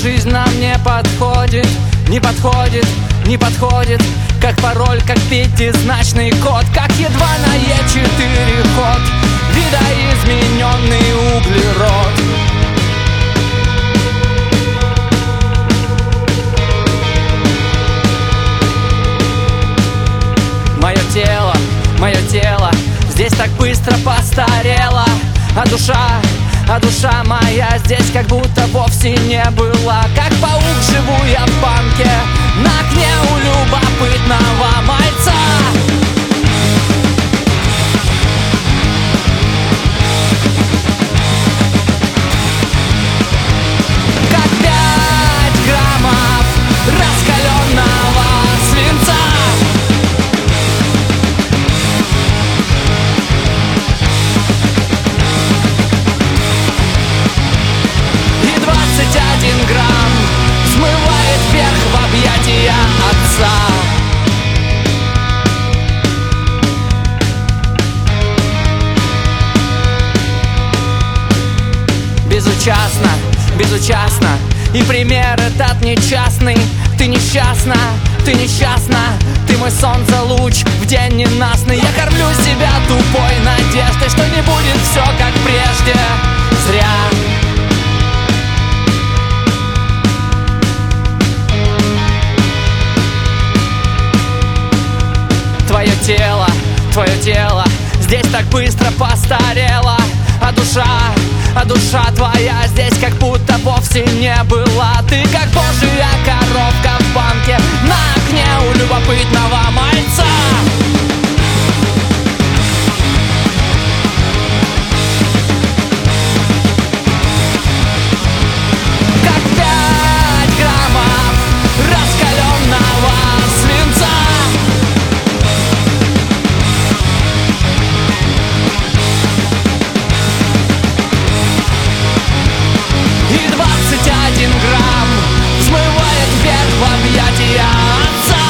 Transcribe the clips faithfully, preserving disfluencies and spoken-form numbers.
жизнь нам не подходит, не подходит, не подходит. Как пароль, как пятизначный код, как едва на Е четыре ход, видоизмененный углерод. Мое тело, мое тело здесь так быстро постарело, а душа, а душа моя здесь как будто вовсе не была. Как паук живу я в банке, на окне у любопытного мальца. Как пять граммов раскаленного свинца. Один грамм смывает вверх в объятия отца. Безучастно, безучастно, и пример этот нечастный. Ты несчастна, ты несчастна, ты мой солнце-луч в день ненастный. Я кормлю себя тупой надеждой, что не будет все как прежде. Зря. Твое тело, твое тело здесь так быстро постарело, а душа, а душа твоя здесь как будто вовсе не была. Ты как божья коровка в банке, на окне у любопытного мальца. Как пять граммов раскаленного свинца. Один грамм взмывает вверх в объятия отца.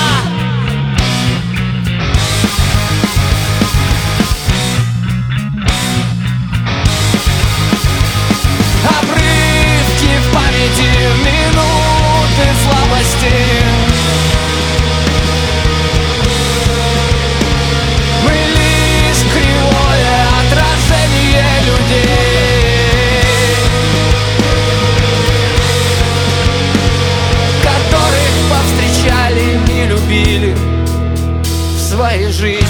Обрывки в памяти, минуты слабости. Мы лишь кривое отражение людей, повстречали и любили в своей жизни.